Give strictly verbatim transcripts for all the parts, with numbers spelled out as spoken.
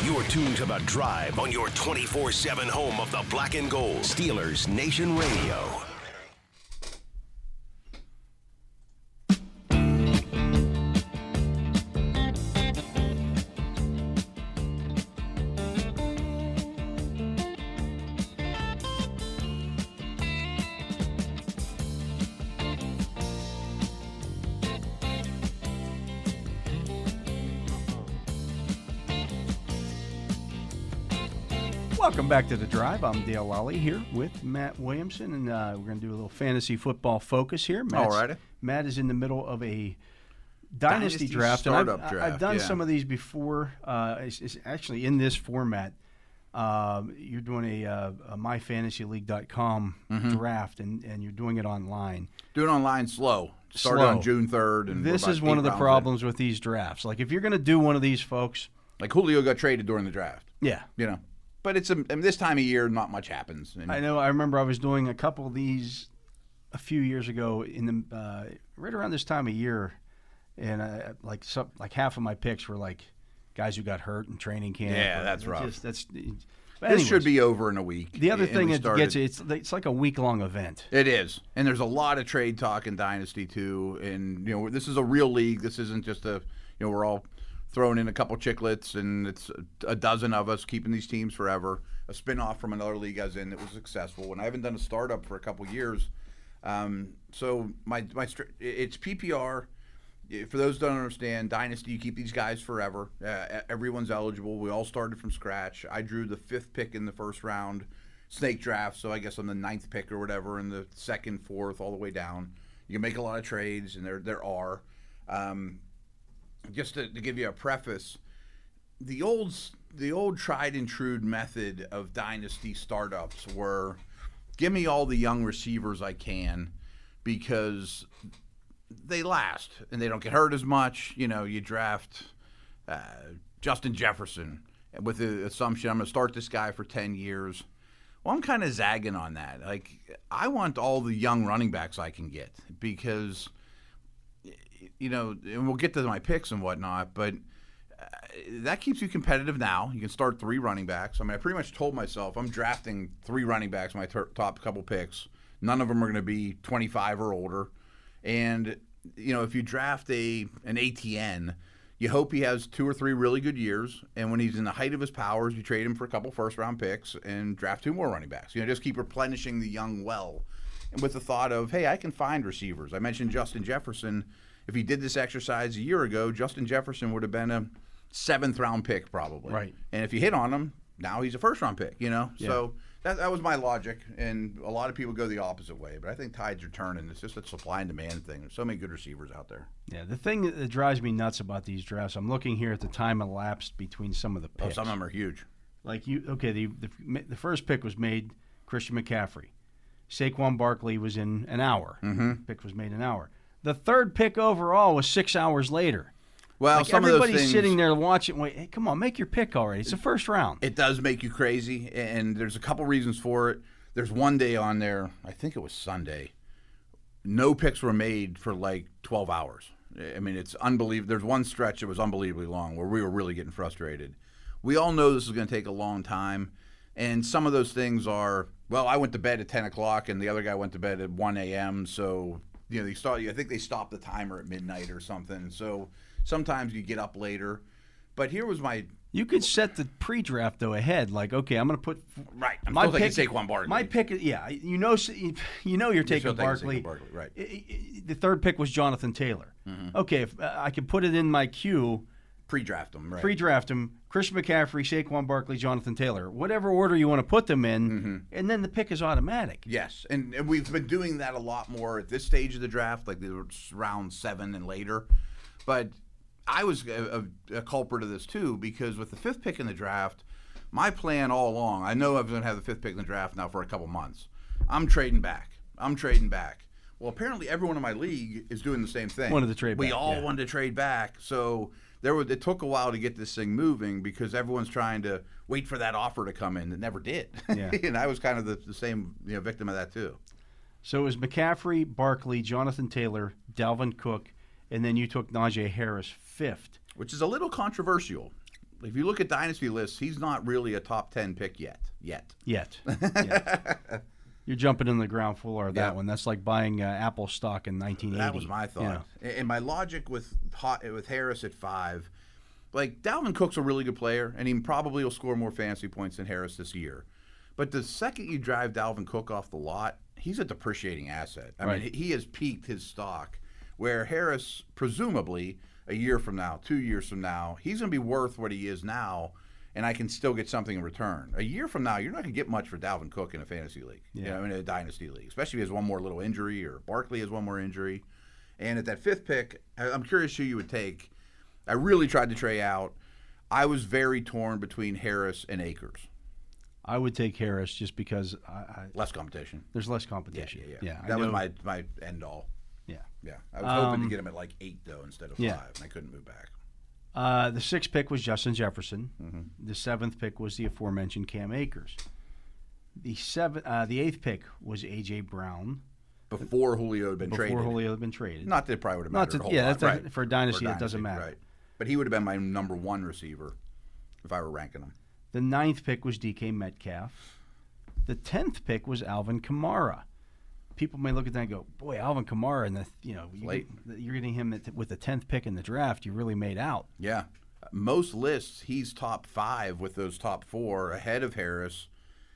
You're tuned to The Drive on your twenty-four seven home of the Black and Gold. Steelers Nation Radio. Welcome back to The Drive. I'm Dale Lally here with Matt Williamson, and uh, we're going to do a little fantasy football focus here. All right. Matt is in the middle of a dynasty, Dynasty draft. startup and I've, draft, I've done yeah. some of these before. Uh, it's, it's actually in this format. Um, you're doing a, uh, a my fantasy league dot com Mm-hmm. draft, and, and you're doing it online. Doing online slow. Started Slow. on June third. And This we're is about one eight of the rounds problems with these drafts. Like, if you're going to do one of these, folks. in. Like Julio got traded during the draft, Yeah. you know. But it's a, I mean, this time of year, not much happens. And I know. I remember I was doing a couple of these a few years ago in the uh, right around this time of year, and uh, like some, like half of my picks were like guys who got hurt in training camp. Yeah, or- that's it's rough. Just, that's but This anyways, should be over in a week. the other And thing we that started- gets it. It's it's like a week long event. It is, and there's a lot of trade talk in Dynasty too. And you know, this is a real league. This isn't just a, you know, we're all throwing in a couple chicklets, and it's a dozen of us keeping these teams forever. A spinoff from another league I was in that was successful, and I haven't done a startup for a couple years. Um, so my my str- it's P P R. For those who don't understand, Dynasty, you keep these guys forever. Uh, everyone's eligible. We all started from scratch. I drew the fifth pick in the first round, snake draft, so I guess I'm the ninth pick or whatever in the second, fourth, all the way down. You can make a lot of trades, and there there are. Um, just to, to give you a preface, the old the old tried and true method of Dynasty startups were give me all the young receivers I can because they last and they don't get hurt as much. You know, you draft uh, Justin Jefferson with the assumption I'm going to start this guy for ten years. Well, I'm kind of zagging on that. Like, I want all the young running backs I can get because, you know, and we'll get to my picks and whatnot, but uh, that keeps you competitive now. You can start three running backs. I mean, I pretty much told myself I'm drafting three running backs, my ter- top couple picks. None of them are going to be twenty-five or older. And, you know, if you draft a an A T N, you hope he has two or three really good years. And when he's in the height of his powers, you trade him for a couple first-round picks and draft two more running backs. You know, just keep replenishing the young well. And with the thought of, hey, I can find receivers. I mentioned Justin Jefferson. If he did this exercise a year ago, Justin Jefferson would have been a seventh-round pick probably. Right. And if you hit on him, now he's a first-round pick, you know? Yeah. So that, that was my logic, and a lot of people go the opposite way. But I think tides are turning. It's just a supply and demand thing. There's so many good receivers out there. Yeah, the thing that drives me nuts about these drafts, I'm looking here at the time elapsed between some of the Oh, picks. some of them are huge. Like you, okay, the, the the first pick was made Christian McCaffrey. Saquon Barkley was in an hour. Mm-hmm. Pick was made an hour. The third pick overall was six hours later. Well, Like some of those everybody's things, sitting there watching. Wait, hey, come on, make your pick already. It's the first round. it does make you crazy, and there's a couple reasons for it. There's one day on there, I think it was Sunday, no picks were made for like twelve hours. I mean, it's unbelievable. There's one stretch that was unbelievably long where we were really getting frustrated. We all know this is going to take a long time, and some of those things are, well, I went to bed at ten o'clock, and the other guy went to bed at one a.m., so, you know, they start, I think they stopped the timer at midnight or something, so sometimes you get up later. But here was my You could set the pre-draft though ahead. Like, okay, I'm going to put right. I'm my still pick. taking Saquon Barkley. My pick, yeah, you know, you know, you're taking still taking Barkley. Saquon Barkley, right. I- I- The third pick was Jonathan Taylor. Mm-hmm. Okay, if uh, I could put it in my queue, Pre-draft them, right? pre-draft him, Christian McCaffrey, Saquon Barkley, Jonathan Taylor, whatever order you want to put them in, Mm-hmm. and then the pick is automatic. Yes, and, and we've been doing that a lot more at this stage of the draft, like the round seven and later. But I was a, a, a culprit of this too, because with the fifth pick in the draft, my plan all along, I know I'm going to have the fifth pick in the draft now for a couple months. I'm trading back. I'm trading back. Well, apparently everyone in my league is doing the same thing. Wanted to trade we back, all yeah. wanted to trade back. So there was, it took a while to get this thing moving because everyone's trying to wait for that offer to come in that never did. Yeah. And I was kind of the, the same you know, victim of that too. So it was McCaffrey, Barkley, Jonathan Taylor, Dalvin Cook, and then you took Najee Harris fifth. Which is a little controversial. if you look at dynasty lists, he's not really a top ten pick yet. Yet. Yet. Yet. You're jumping in the ground floor of that Yeah. one. That's like buying uh, Apple stock in nineteen eighty. That was my thought. you know. And my logic with Hot, with Harris at five, like Dalvin Cook's a really good player, and he probably will score more fantasy points than Harris this year. But the second you drive Dalvin Cook off the lot, he's a depreciating asset. I Right. mean, he has peaked his stock, where Harris, presumably, a year from now, two years from now, he's going to be worth what he is now, and I can still get something in return. A year from now, you're not going to get much for Dalvin Cook in a fantasy league, you Yeah. know, in a dynasty league, especially if he has one more little injury or Barkley has one more injury. And at that fifth pick, I- I'm curious who you would take. I really tried to trade out. I was very torn between Harris and Akers. I would take Harris just because I, I, Less competition. there's less competition. Yeah, yeah, yeah. I that was know- my, my end all. Yeah. Yeah. I was hoping Um, to get him at like eight, though, instead of yeah. five, and I couldn't move back. Uh, the sixth pick was Justin Jefferson. Mm-hmm. The seventh pick was the aforementioned Cam Akers. The seven, uh, the eighth pick was A J Brown Before Julio had been before traded. Julio had been traded. Not that it probably would have Not mattered to- a whole yeah, lot. that's a- right. for a dynasty, it doesn't matter. Right. But he would have been my number one receiver if I were ranking him. The ninth pick was D K Metcalf. The tenth pick was Alvin Kamara. People may look at that and go, "Boy, Alvin Kamara!" And the you know you, Late. you're getting him at, with the tenth pick in the draft. You really made out. Yeah. Most lists, he's top five with those top four ahead of Harris.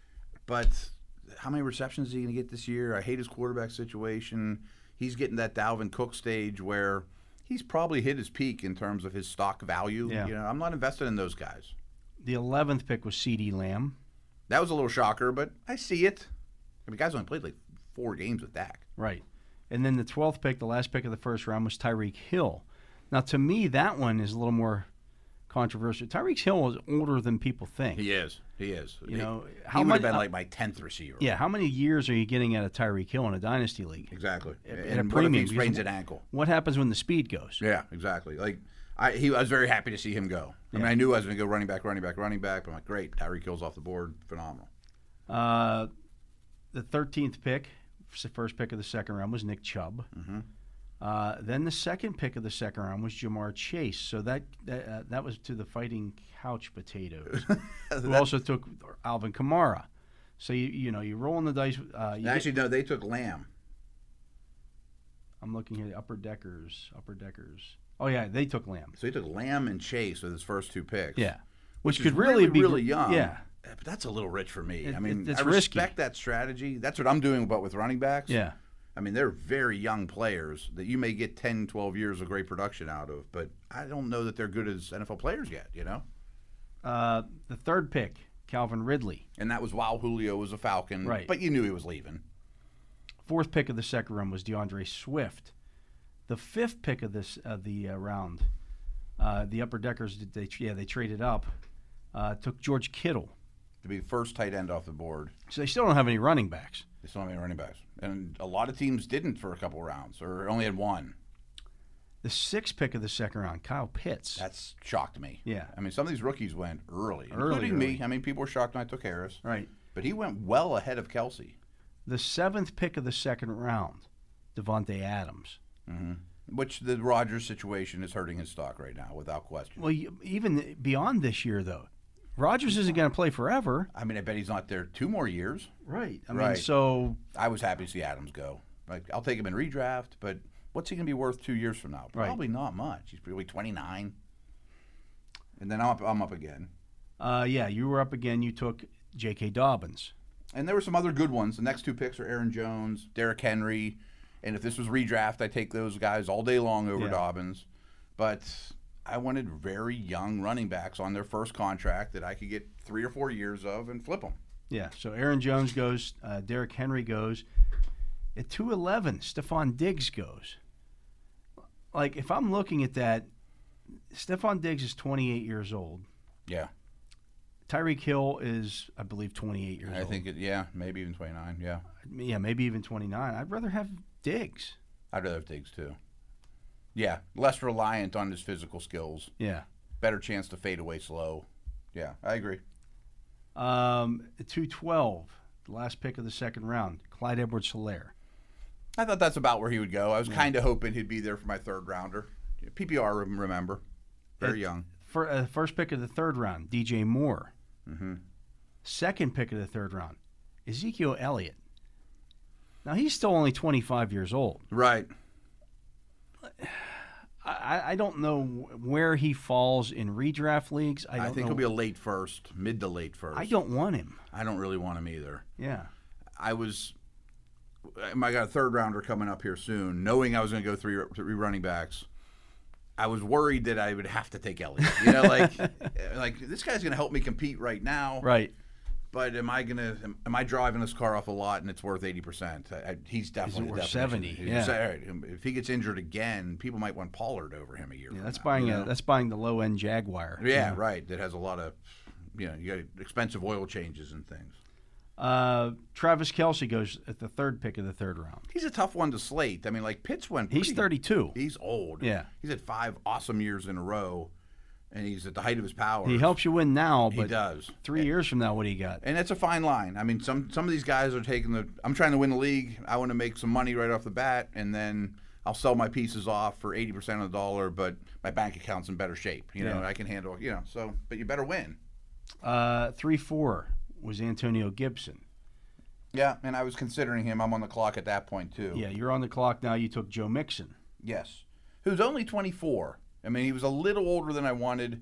But how many receptions is he going to get this year? I hate his quarterback situation. He's getting that Dalvin Cook stage where he's probably hit his peak in terms of his stock value. Yeah. You know, I'm not invested in those guys. The eleventh pick was CeeDee Lamb. That was a little shocker, but I see it. I mean, guys only played like four games with Dak. Right. And then the twelfth pick, the last pick of the first round, was Tyreek Hill. Now, to me, that one is a little more controversial. Tyreek Hill is older than people think. He is. He is. You he, know, he how would much- have been like my tenth receiver. Yeah, how many years are you getting at a Tyreek Hill in a dynasty league? Exactly. At- at and a what premium, if he because sprains an ankle? What happens when the speed goes? Yeah, exactly. Like I, he, I was very happy to see him go. I mean, Yeah. I knew I was going to go running back, running back, running back. But I'm like, great, Tyreek Hill's off the board, phenomenal. Uh, the thirteenth pick, the first pick of the second round, was Nick Chubb. Mm-hmm. Uh, then the second pick of the second round was Jamar Chase. So that that, uh, that was to the Fighting Couch Potatoes, who also took Alvin Kamara. So you you know you rolling the dice. Uh, you Actually, get, no, they took Lamb. I'm looking here. Upper Deckers, Upper Deckers. Oh yeah, they took Lamb. So he took Lamb and Chase with his first two picks. Yeah, which, which, is could really, be really young. Yeah, but that's a little rich for me. It- I mean, it- it's I respect risky. that strategy. That's what I'm doing, but with running backs. yeah. I mean, they're very young players that you may get ten, twelve years of great production out of, but I don't know that they're good as N F L players yet, you know? Uh, the third pick, Calvin Ridley. And that was while Julio was a Falcon, Right. but you knew he was leaving. Fourth pick of the second round was DeAndre Swift. The fifth pick of this of the uh, round, uh, the Upper Deckers did they yeah they traded up, uh, took George Kittle. To be the first tight end off the board. So they still don't have any running backs. They still don't have any running backs. And a lot of teams didn't for a couple rounds, or only had one. The sixth pick of the second round, Kyle Pitts. That's shocked me. Yeah. I mean, some of these rookies went early, Early, including early. me. I mean, people were shocked when I took Harris. Right. But he went well ahead of Kelsey. The seventh pick of the second round, Devontae Adams. Mm-hmm. Which the Rodgers situation is hurting his stock right now, without question. Well, you, even beyond this year, though, Rodgers isn't going to play forever. I mean, I bet he's not there two more years. Right. I mean, Right. so I was happy to see Adams go. Like, I'll take him in redraft, but what's he going to be worth two years from now? Right. Probably not much. He's probably twenty-nine. And then I'm up, I'm up again. uh, yeah, you were up again. You took J K. Dobbins. And there were some other good ones. The next two picks are Aaron Jones, Derrick Henry. And if this was redraft, I take those guys all day long over Yeah. Dobbins. But I wanted very young running backs on their first contract that I could get three or four years of and flip them. Yeah, so Aaron Jones goes, uh, Derrick Henry goes. At two eleven, Stephon Diggs goes. Like, if I'm looking at that, Stephon Diggs is twenty-eight years old. Yeah. Tyreek Hill is, I believe, twenty-eight years I old. think, it, yeah, maybe even twenty-nine, yeah. Yeah, maybe even twenty-nine. I'd rather have Diggs. I'd rather have Diggs, too. Yeah, less reliant on his physical skills. Yeah. Better chance to fade away slow. Yeah, I agree. Um, at two twelve, the last pick of the second round, Clyde Edwards-Helaire. I thought that's about where he would go. I was kind of hoping he'd be there for my third rounder. P P R, remember. Very At young. For, uh, first pick of the third round, D J Moore. Mm-hmm. Second pick of the third round, Ezekiel Elliott. Now, he's still only twenty-five years old. Right. I, I don't know where he falls in redraft leagues. I, don't I think know. he'll be a late first, mid to late first. I don't want him. I don't really want him either. Yeah. I was. I got a third rounder coming up here soon, knowing I was going to go three, three running backs. I was worried that I would have to take Elliott. You know, like, like this guy's going to help me compete right now. Right. But am I gonna? Am, am I driving this car off a lot and it's worth eighty percent? He's definitely worth the seventy? He's, Yeah. all right, if he gets injured again, people might want Pollard over him a year. Yeah, from that's now, buying you a, know? that's buying the low end Jaguar. Yeah, right. That has a lot of, you know, you got expensive oil changes and things. Uh, Travis Kelce goes at the third pick of the third round. He's a tough one to slate. I mean, like Pitts went. He's pretty- thirty-two. He's old. Yeah. He's had five awesome years in a row, and he's at the height of his power. He helps you win now, He but does. three years from now, what do you got? And it's a fine line. I mean, some some of these guys are taking the. I'm trying to win the league. I want to make some money right off the bat, and then I'll sell my pieces off for eighty percent of the dollar, but my bank account's in better shape. You know, Yeah. I can handle. You know, so but you better win. Uh, three four was Antonio Gibson. Yeah, and I was considering him. I'm on the clock at that point too. Yeah, you're on the clock now. You took Joe Mixon. Yes, who's only twenty-four. I mean, he was a little older than I wanted,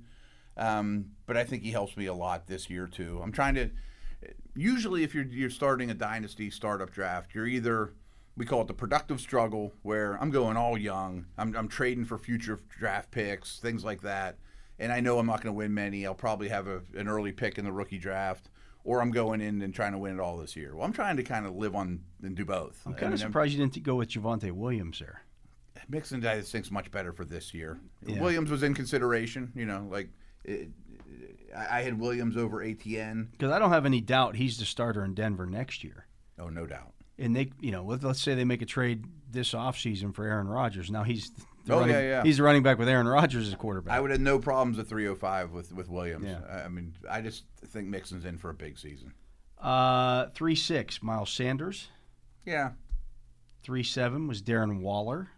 um, but I think he helps me a lot this year too. I'm trying to. Usually, if you're you're starting a dynasty startup draft, you're either we call it the productive struggle, where I'm going all young. I'm I'm trading for future draft picks, things like that, and I know I'm not going to win many. I'll probably have a, an early pick in the rookie draft. Or I'm going in and trying to win it all this year. Well, I'm trying to kind of live on and do both. I'm kind I of mean, surprised you didn't go with Javonte Williams there. Mixon, I think's much better for this year. Yeah. Williams was in consideration. You know, like it, I I had Williams over A T N. Because I don't have any doubt he's the starter in Denver next year. Oh, no doubt. And they, you know, let- let's say they make a trade this offseason for Aaron Rodgers. Now he's the Oh, running, yeah, yeah. he's the running back with Aaron Rodgers as quarterback. I would have no problems at three oh five with with Williams. Yeah. I I mean, I just think Mixon's in for a big season. Uh, three six, Miles Sanders. Yeah. Three seven was Darren Waller.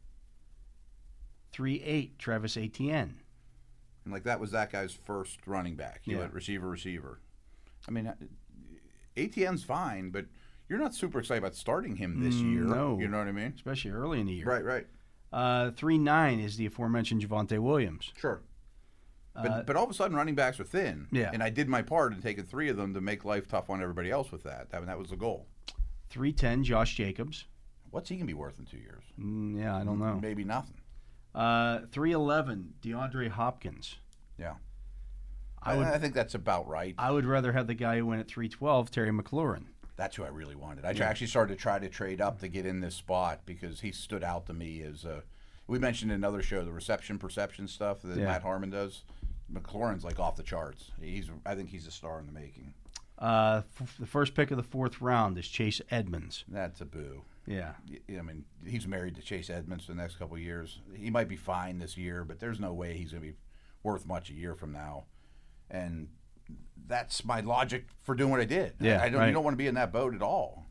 Three eight, Travis Etienne. And like that was that guy's first running back. He Yeah. went receiver, receiver. I mean, A T N's fine, but you're not super excited about starting him this Mm, year. no. You know what I mean? Especially early in the year. Right, right. Uh, three nine is the aforementioned Javonte Williams. Sure. But, Uh, but all of a sudden, running backs are thin. Yeah. And I did my part in taking three of them to make life tough on everybody else with that. I mean, that was the goal. three ten, Josh Jacobs. What's he going to be worth in two years? Mm, yeah, I don't know. Maybe nothing. Uh, three eleven, DeAndre Hopkins. Yeah. I I, would I think that's about right. I would rather have the guy who went at three twelve, Terry McLaurin. That's who I really wanted. I Yeah. actually started to try to trade up to get in this spot because he stood out to me as a. We mentioned in another show the reception perception stuff that Yeah. Matt Harmon does. McLaurin's like off the charts. He's I think he's a star in the making. Uh, f- the first pick of the fourth round is Chase Edmonds. That's a boo. Yeah. Y- I mean, he's married to Chase Edmonds for the next couple of years. He might be fine this year, but there's no way he's going to be worth much a year from now. And that's my logic for doing what I did. Yeah, I, I don't. right. You don't want to be in that boat at all.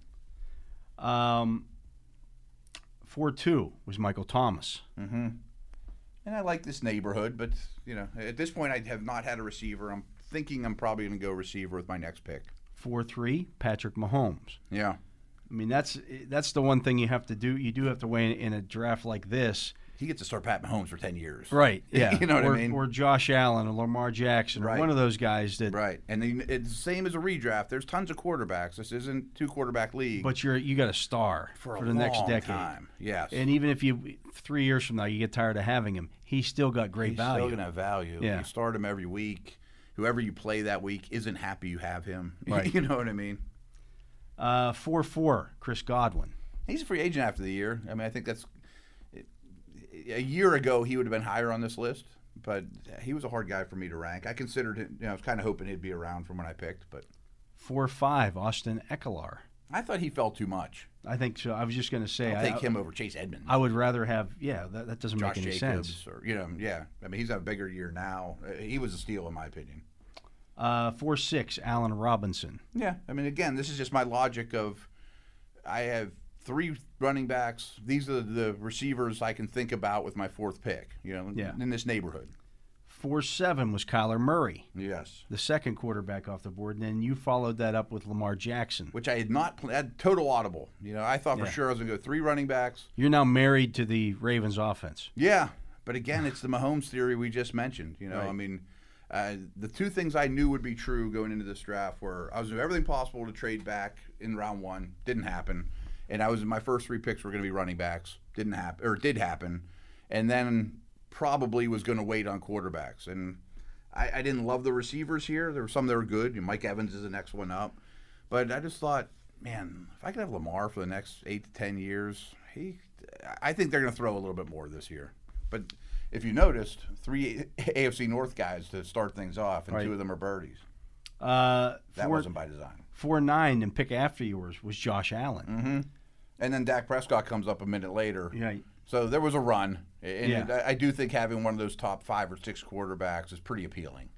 Um, four two was Michael Thomas. Mm-hmm. And I like this neighborhood, but you know, at this point, I have not had a receiver. I'm thinking I'm probably going to go receiver with my next pick. four three, Patrick Mahomes. Yeah. I mean, that's that's the one thing you have to do. You do have to weigh in a draft like this. He gets to start Pat Mahomes for ten years. Right, yeah. You know what I or, mean? Or Josh Allen or Lamar Jackson Right. or one of those guys that. Right. And then it's the same as a redraft. There's tons of quarterbacks. This isn't two quarterback league. But you're you got a star for, for, a the next long decade. time. Yes. And even if you three years from now you get tired of having him, he's still got great He's value. still going to have value. Yeah. You start him every week. Whoever you play that week isn't happy you have him. Right. You know what I mean? Uh, four four, Chris Godwin. He's a free agent after the year. I mean, I think that's a year ago he would have been higher on this list, but he was a hard guy for me to rank. I considered him. You know, I was kind of hoping he'd be around from when I picked, but Four five, Austin Eckler. I thought he fell too much. I think so. I was just going to say I'll I, take him over Chase Edmonds. I would rather have. Yeah, that, that doesn't Josh make any Jacobs, sense. or you know, yeah. I mean, he's had a bigger year now. Uh, He was a steal in my opinion. Uh, four six, Allen Robinson. Yeah, I mean, again, this is just my logic of I have three running backs. These are the receivers I can think about with my fourth pick. You know, Yeah. in this neighborhood. four seven was Kyler Murray, Yes. the second quarterback off the board, and then you followed that up with Lamar Jackson. Which I had not pl- had total audible. You know, I thought for Yeah. sure I was going to go three running backs. You're now married to the Ravens offense. Yeah, but again, it's the Mahomes theory we just mentioned. You know, Right. I mean, uh, the two things I knew would be true going into this draft were I was doing everything possible to trade back in round one. Didn't happen. And I was my first three picks were going to be running backs. Didn't happen, or did happen. And then probably was going to wait on quarterbacks. And I, I didn't love the receivers here. There were some that were good. You know, Mike Evans is the next one up. But I just thought, man, if I could have Lamar for the next eight to ten years, he, I think they're going to throw a little bit more this year. But if you noticed, three A F C North guys to start things off, and Right. two of them are birdies. Uh, That four, wasn't by design. four nine and pick after yours was Josh Allen. Mm-hmm. And then Dak Prescott comes up a minute later. Yeah. So there was a run. And Yeah. I, I do think having one of those top five or six quarterbacks is pretty appealing.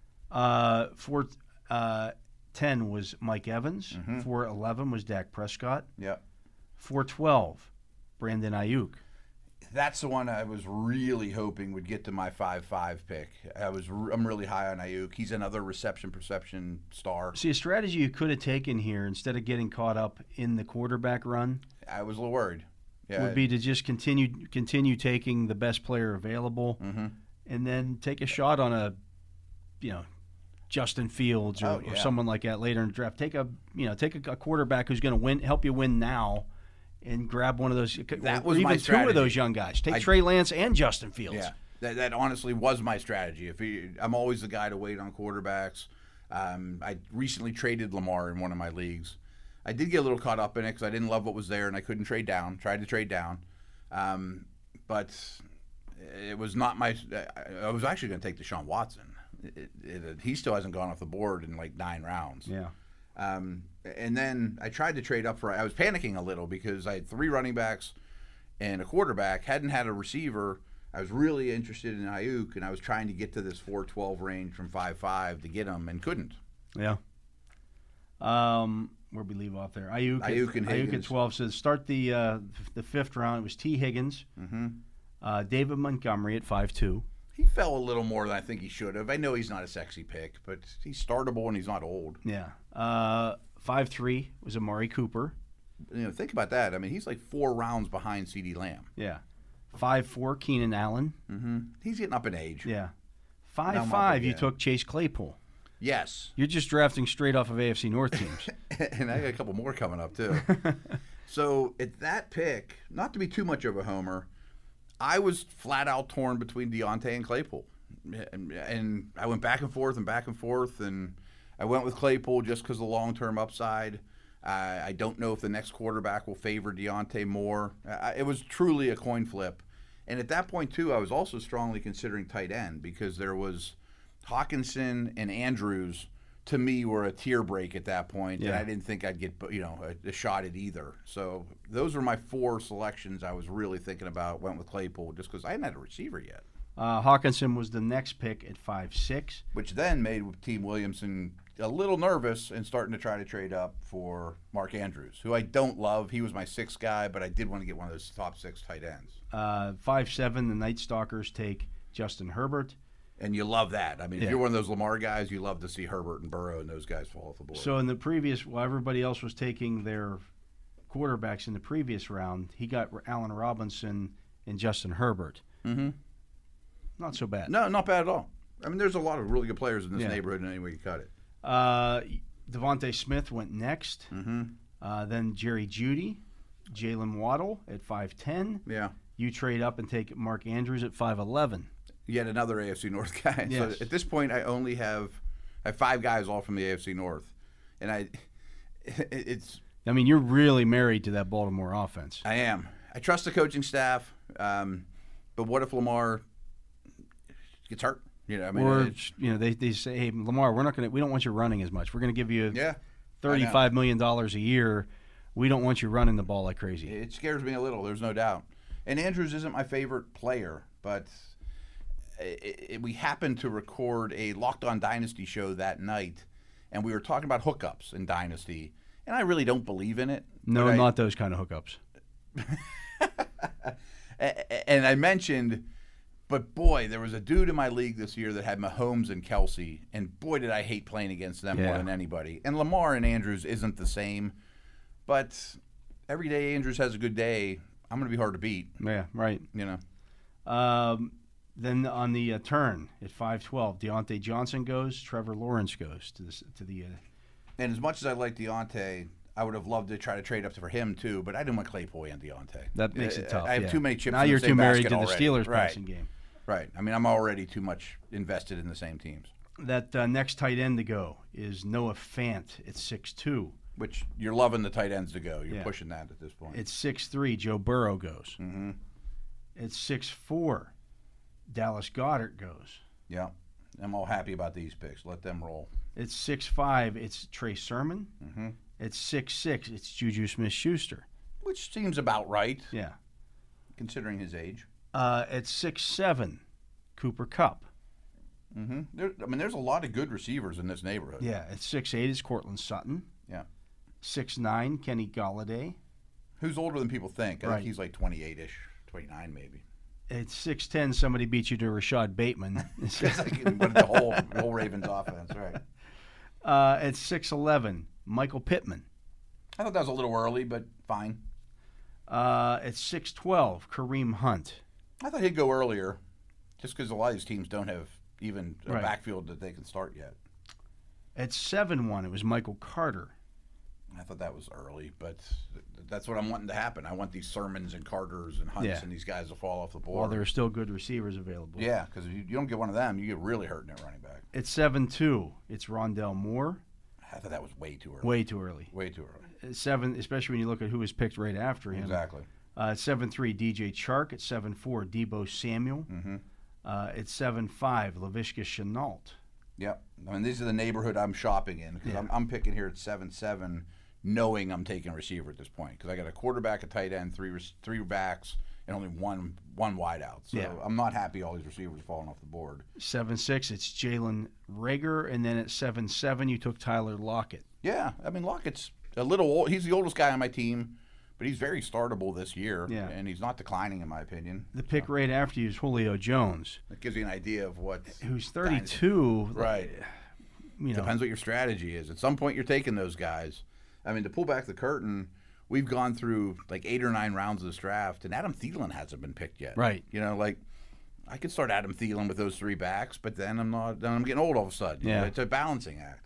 Uh, four uh, ten was Mike Evans. Mm-hmm. Four eleven was Dak Prescott. Yep. Four twelve, Brandon Ayuk. That's the one I was really hoping would get to my five five pick. I was I'm really high on Ayuk. He's another reception perception star. See, a strategy you could have taken here instead of getting caught up in the quarterback run I was a little worried. Yeah. would be to just continue continue taking the best player available, Mm-hmm. and then take a shot on a, you know, Justin Fields or, Oh, yeah. or someone like that later in the draft. Take a you know take a, a quarterback who's going to win, help you win now, and grab one of those. That or was even my two strategy. of those young guys. Take I- Trey Lance and Justin Fields. Yeah, that, that honestly was my strategy. If he, I'm always the guy to wait on quarterbacks. Um, I recently traded Lamar in one of my leagues. I did get a little caught up in it because I didn't love what was there and I couldn't trade down. Tried to trade down, um, but it was not my. I, I was actually going to take Deshaun Watson. It, it, it, he still hasn't gone off the board in like nine rounds. Yeah. Um, and then I tried to trade up for. I was panicking a little because I had three running backs and a quarterback. Hadn't had a receiver. I was really interested in Ayuk, and I was trying to get to this four twelve range from five five to get him, and couldn't. Yeah. Um, where'd we leave off there? Ayuk, Ayuk at, and Ayuk at Higgins. twelve says start the uh, the fifth round. It was T. Higgins, Mm-hmm. uh, David Montgomery at five two. He fell a little more than I think he should have. I know he's not a sexy pick, but he's startable and he's not old. Yeah. Uh, five three was Amari Cooper. You know, think about that. I mean, he's like four rounds behind CeeDee Lamb. Yeah. five four Keenan Allen. Mm-hmm. He's getting up in age. Yeah. Now five I'm up five you again. took Chase Claypool. Yes. You're just drafting straight off of A F C North teams. And I got a couple more coming up, too. So at that pick, not to be too much of a homer, I was flat out torn between Deontay and Claypool. And, and I went back and forth and back and forth, and I went with Claypool just because of the long-term upside. Uh, I don't know if the next quarterback will favor Deontay more. Uh, it was truly a coin flip. And at that point, too, I was also strongly considering tight end because there was Hawkinson and Andrews, to me, were a tier break at that point, and Yeah. I didn't think I'd get you know a, a shot at either. So those were my four selections I was really thinking about. Went with Claypool just because I hadn't had a receiver yet, Uh, Hawkinson was the next pick at five six. which then made Team Williamson a little nervous and starting to try to trade up for Mark Andrews, who I don't love. He was my sixth guy, but I did want to get one of those top six tight ends. Uh, five seven, the Night Stalkers take Justin Herbert. And you love that. I mean, Yeah. if you're one of those Lamar guys, you love to see Herbert and Burrow and those guys fall off the board. So in the previous, while everybody else was taking their quarterbacks in the previous round, he got Allen Robinson and Justin Herbert. mm-hmm. Not so bad. No, not bad at all. I mean, there's a lot of really good players in this Yeah. neighborhood, and any way you cut it. Uh, Devontae Smith went next. Mm-hmm. Uh, then Jerry Jeudy, Jalen Waddle at five ten. Yeah. You trade up and take Mark Andrews at five eleven. Yet another A F C North guy. Yes. So at this point, I only have I have five guys all from the A F C North, and I it- it's I mean, you're really married to that Baltimore offense. I am. I trust the coaching staff, um, but what if Lamar gets hurt? You know, I mean, or it's- you know, they, they say, hey, Lamar, we're not going to, we don't want you running as much. We're going to give you yeah, thirty-five million dollars a year. We don't want you running the ball like crazy. it scares me a little. There's no doubt. And Andrews isn't my favorite player, but it, it, we happened to record a Locked On Dynasty show that night, and we were talking about hookups in Dynasty, and I really don't believe in it. No, but I- not those kind of hookups. A- and I mentioned But boy, there was a dude in my league this year that had Mahomes and Kelsey, and boy, did I hate playing against them Yeah. more than anybody. And Lamar and Andrews isn't the same, but every day Andrews has a good day, I'm going to be hard to beat. Yeah, right. You know. Um, then on the uh, turn at five twelve, Deontay Johnson goes, Trevor Lawrence goes to the to the. Uh, And as much as I like Deontay, I would have loved to try to trade up for him too, but I didn't want Claypool and Deontay. that makes it Uh, tough. I have yeah. too many chips. Now in you're the too same married basket to the already. Steelers right. passing game. Right. I mean, I'm already too much invested in the same teams. That uh, next tight end to go is Noah Fant at six two. Which you're loving the tight ends to go. You're Yeah. pushing that at this point. At six three, Joe Burrow goes. Mm-hmm. At six four, Dallas Goedert goes. Yeah. I'm all happy about these picks. Let them roll. At six five, it's Trey Sermon. Mm-hmm. At six six, it's Juju Smith-Schuster. Which seems about right, Yeah. considering his age. Uh, at six seven, Cooper Kupp. Mm-hmm. There, I mean, there's a lot of good receivers in this neighborhood. Yeah. At six eight, it's Cortland Sutton. Yeah. six nine, Kenny Galladay. Who's older than people think? I Right. think he's like twenty-eight-ish, twenty-nine maybe. At six ten, somebody beat you to Rashad Bateman. It's like but the whole, the whole Ravens offense, right? uh, at six eleven, Michael Pittman. I thought that was a little early, but fine. Uh, at six twelve, Kareem Hunt. I thought he'd go earlier, just because a lot of these teams don't have even a Right. backfield that they can start yet. At seven one, it was Michael Carter. I thought that was early, but that's what I'm wanting to happen. I want these Sermons and Carters and Hunts Yeah. and these guys to fall off the board. While there are still good receivers available. Yeah, because if you, you don't get one of them, you get really hurting at running back. At seven two, it's Rondell Moore. I thought that was way too early. Way too early. Way too early. At seven, especially when you look at who was picked right after him. Exactly. Uh, at seven three, D J Chark. At seven four, Debo Samuel. Mm-hmm. Uh, at seven five, Laviska Shenault. Yep. I mean, these are the neighborhood I'm shopping in because Yeah. I'm, I'm picking here at seven seven, knowing I'm taking a receiver at this point because I got a quarterback, a tight end, three rec- three backs, and only one one wide out. So Yeah. I'm not happy all these receivers are falling off the board. seven six, it's Jalen Rager. And then at seven seven, you took Tyler Lockett. Yeah, I mean Lockett's a little old. He's the oldest guy on my team, but he's very startable this year. Yeah. And he's not declining in my opinion. The pick right after you is Julio Jones, That gives you an idea of what. who's thirty-two. Right. You know, Depends what your strategy is. At some point, you're taking those guys. I mean, to pull back the curtain, we've gone through like eight or nine rounds of this draft, and Adam Thielen hasn't been picked yet. Right. You know, like I could start Adam Thielen with those three backs, but then I'm not. Then I'm getting old all of a sudden. You know, Yeah. it's a balancing act.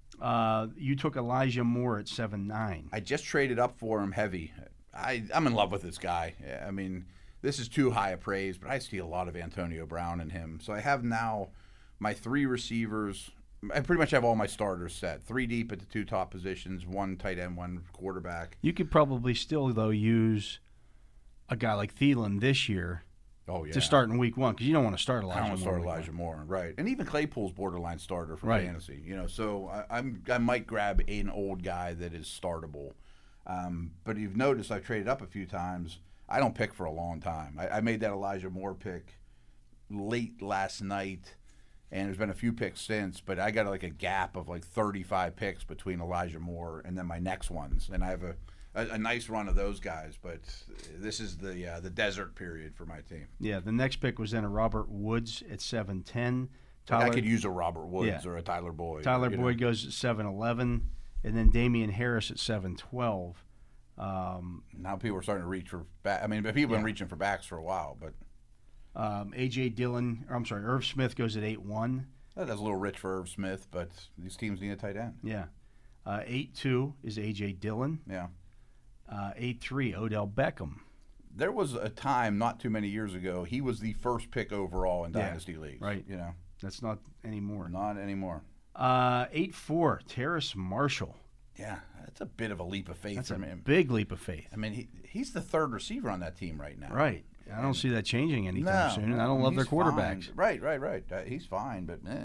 uh, you took Elijah Moore at seven nine. I just traded up for him heavy. I, I'm in love with this guy. I mean, this is too high a praise, but I see a lot of Antonio Brown in him. So I have now my three receivers. I pretty much have all my starters set. Three deep at the two top positions, one tight end, one quarterback. You could probably still, though, use a guy like Thielen this year Oh, yeah. to start in week one because you don't want to start I Elijah don't want to Moore start week one. Elijah Moore, right? And even Claypool's borderline starter for Right. fantasy, you know. So I, I'm I might grab an old guy that is startable. Um, but you've noticed I've traded up a few times. I don't pick for a long time. I, I made that Elijah Moore pick late last night, and there's been a few picks since. But I got like a gap of like thirty-five picks between Elijah Moore and then my next ones, and I have a a, a nice run of those guys. But this is the uh, the desert period for my team. Yeah, the next pick was then a Robert Woods at seven ten. Like Tyler, I could use a Robert Woods Yeah. or a Tyler Boyd. Tyler you know. Boyd goes at seven eleven, and then Damian Harris at seven twelve. Um, Now people are starting to reach for back. I mean, but people have been reaching for backs for a while, but um, A J Dillon, or I'm sorry, Irv Smith goes at eight one. that's a little rich for Irv Smith. But these teams need a tight end. Yeah. Uh, eight two is A J Dillon. Yeah. Uh, eight three, Odell Beckham. There was a time not too many years ago. He was the first pick overall in Yeah, dynasty leagues. right. You know, That's not anymore. not anymore. Uh, eight four, Terrace Marshall. Yeah, that's a bit of a leap of faith That's for a him. big leap of faith. I mean, he, he's the third receiver on that team right now. Right. I don't see that changing anytime No, soon, and I don't love their he's quarterbacks. fine. Right, right, right. Uh, he's fine, but eh.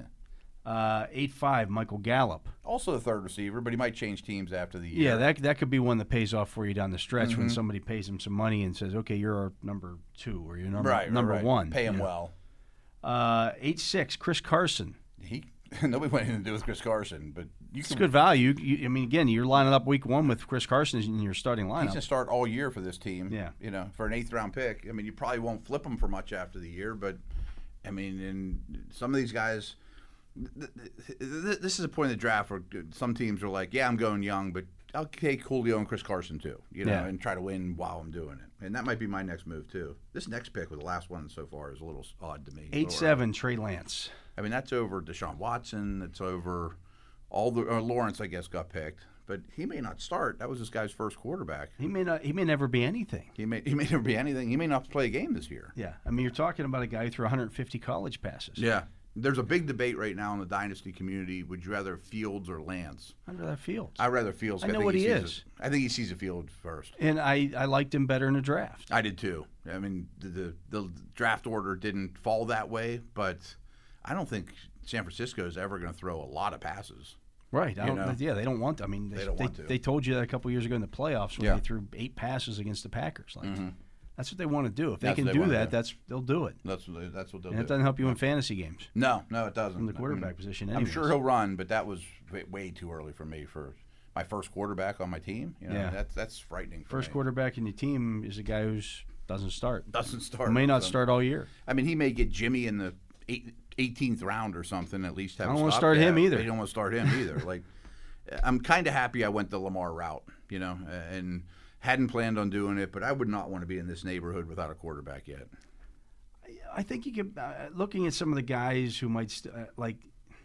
Uh, eight five, Michael Gallup. Also the third receiver, but he might change teams after the year. Yeah, that that could be one that pays off for you down the stretch Mm-hmm. when somebody pays him some money and says, "Okay, you're our number two or you're number right, number right, right. one." Pay you him know. well. Uh, eight six, Chris Carson. He nobody wanted anything to do with Chris Carson, but you It's can good value. You, I mean, again, you're lining up week one with Chris Carson in your starting He's lineup. gonna start all year for this team. Yeah. You know, for an eighth round pick. I mean, you probably won't flip him for much after the year, but I mean, and some of these guys, th- th- th- this is a point in the draft where some teams are like, yeah, I'm going young, but I'll take Julio and Chris Carson too, you know, Yeah. and try to win while I'm doing it. And that might be my next move too. This next pick with the last one so far is a little odd to me. Eight seven, Trey Lance. I mean, that's over Deshaun Watson. That's over all the or Lawrence, I guess, got picked, but he may not start. That was this guy's first quarterback. He may not. He may never be anything. He may he may never be anything. He may not play a game this year. Yeah, I mean, you're talking about a guy who threw one hundred fifty college passes. Yeah. There's a big debate right now in the dynasty community. Would you rather Fields or Lance? I'd rather Fields. I'd rather Fields. I know think what he sees is. A, I think he sees a field first. And I, I liked him better in the draft. I did too. I mean, the, the the draft order didn't fall that way, but I don't think San Francisco is ever going to throw a lot of passes. Right. I You don't, know? yeah, they don't want. I mean, they, They don't they, want to. they told you that a couple years ago in the playoffs when Yeah. they threw eight passes against the Packers. Like, Mhm. that's what they want to do. If they That's can what they do wanna that, do. that's they'll do it. That's what they, that's what they'll And do. it doesn't help you in fantasy games No, no, it doesn't. from the I quarterback mean, position. I'm Anyways. sure he'll run, but that was way, way too early for me for my first quarterback on my team. You know, Yeah. that's that's frightening. For First me. quarterback in your team is a guy who doesn't start. doesn't start. Who may not so- start all year. I mean, he may get Jimmy in the eight, eighteenth round or something. At least have. I don't a wanna start him stopgap. either. They don't want to start him either. Like, I'm kind of happy I went the Lamar route, you know, and hadn't planned on doing it, but I would not want to be in this neighborhood without a quarterback yet. I think you could, uh, looking at some of the guys who might, st- uh, like,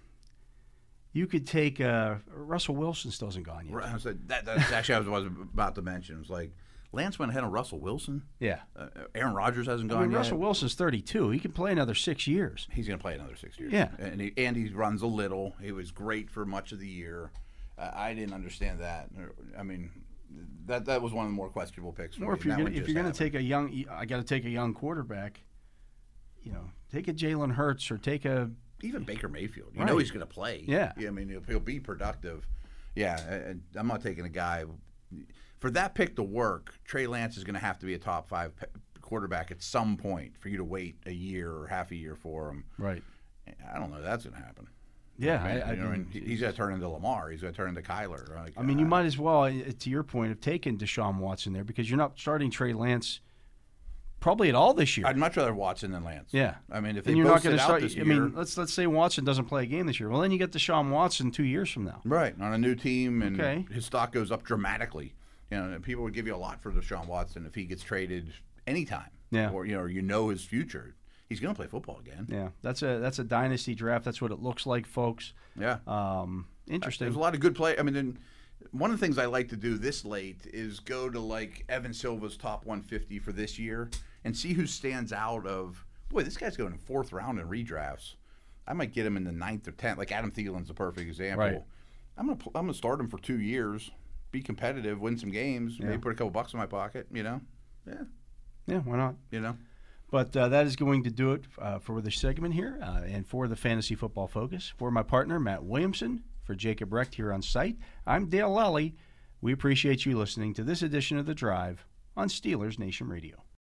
you could take, uh, Russell Wilson still hasn't gone yet. Right, I said that, that's actually I was, was about to mention. It was like Lance went ahead of Russell Wilson. Yeah. Uh, Aaron Rodgers hasn't I gone mean, yet. Russell Wilson's thirty-two. He can play another six years. He's going to play another six years. Yeah. and he, and he runs a little. He was great for much of the year. Uh, I didn't understand that. I mean, that that was one of the more questionable picks. For Or me, if you're and that gonna, one if just you're going to happened. take a young, I got to take a young quarterback. You know, take a Jalen Hurts or take a. Even Baker Mayfield, you Right. know he's going to play. Yeah. I mean, he'll, he'll be productive. Yeah, and I'm not taking a guy. For that pick to work, Trey Lance is going to have to be a top five pe- quarterback at some point for you to wait a year or half a year for him. Right. I don't know if that's going to happen. Yeah, I mean, I, I you know, mean, he- he's going to turn into Lamar. He's going to turn into Kyler. Like, I mean, you uh, might as well, uh, to your point, have taken Deshaun Watson there because you're not starting Trey Lance probably at all this year. I'd much rather Watson than Lance. Yeah. I mean, if they and you're both not going sit to out start. this I year, mean, let's let's say Watson doesn't play a game this year. Well, then you get Deshaun Watson two years from now. right, on a new team, and Okay. his stock goes up dramatically. You know, and people would give you a lot for Deshaun Watson if he gets traded anytime. Yeah. Or you know, or you know his future. He's going to play football again. Yeah, that's a that's a dynasty draft. That's what it looks like, folks. Yeah. Um, interesting. There's a lot of good play. I mean, then one of the things I like to do this late is go to like Evan Silva's top one fifty for this year and see who stands out of, boy, this guy's going in fourth round in redrafts. I might get him in the ninth or tenth. Like Adam Thielen's a perfect example. Right. I'm gonna pl- I'm gonna start him for two years, be competitive, win some games, Yeah. maybe put a couple bucks in my pocket. You know, yeah, yeah, why not? you know. But uh, that is going to do it uh, for this segment here uh, and for the Fantasy Football Focus. For my partner, Matt Williamson, for Jacob Recht here on site, I'm Dale Lally. We appreciate you listening to this edition of The Drive on Steelers Nation Radio.